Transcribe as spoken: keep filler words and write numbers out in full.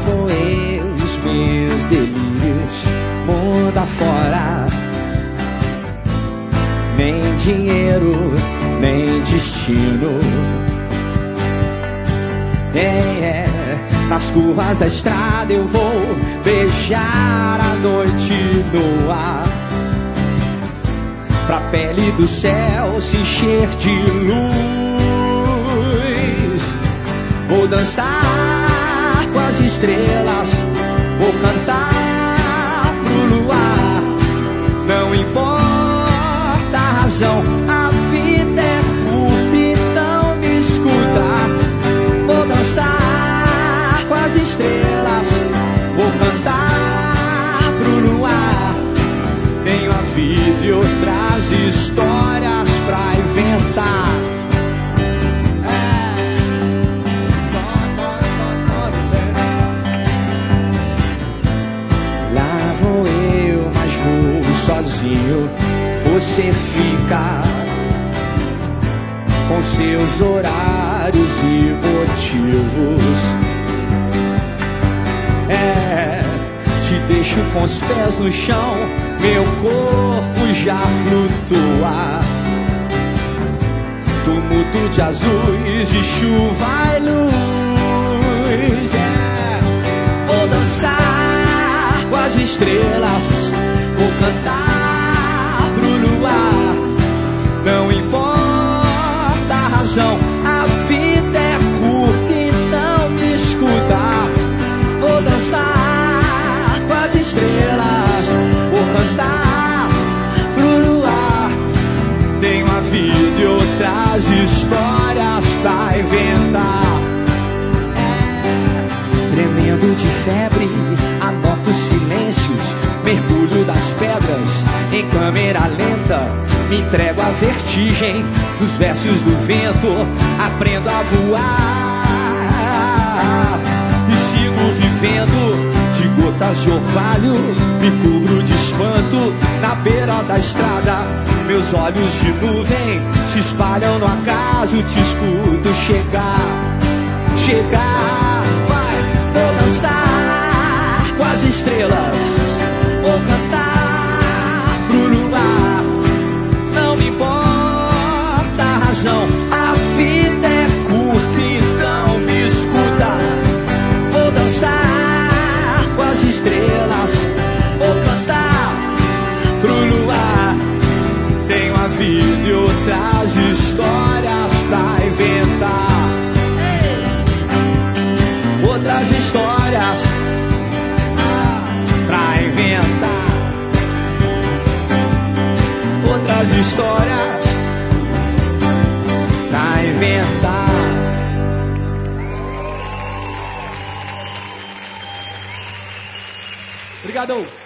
vou eu e os meus delírios, mundo afora. Nem dinheiro, nem destino. É, é, nas curvas da estrada eu vou beijar a noite no ar, pra pele do céu se encher de luz. Vou dançar com as estrelas, vou cantar pro luar. Não importa a razão, a vida é curta, então me escuta. Vou dançar com as estrelas, vou cantar pro luar. Tenho a vida e outras histórias pra inventar. Lá vou eu, mas vou sozinho. Você fica com seus horários e motivos. É, te deixo com os pés no chão, meu corpo já flutua. Tumulto de azuis, de chuva e luz. É, vou dançar com as estrelas, vou cantar pro luar. Não importa a razão, a vida é curta, então me escuta. Vou dançar com as estrelas, vou cantar pro luar. Tenho a vida e outras histórias pra inventar. É, tremendo de febre, anoto silêncios, mergulho das pedras em câmera lenta. Me entrego à vertigem dos versos do vento, aprendo a voar e sigo vivendo de gotas de orvalho. Me cubro de espanto na beira da estrada. Meus olhos de nuvem se espalham no acaso. Te escuto chegar, chegar. Vai, vou dançar com as estrelas, vou cantar pro luar. Não me importa a razão, a vida é curta, então me escuta. Vou dançar com as estrelas, vou cantar pro luar. Tenho a vida e outras histórias pra inventar. Outras histórias pra inventar. Outras histórias pra inventar. Obrigado.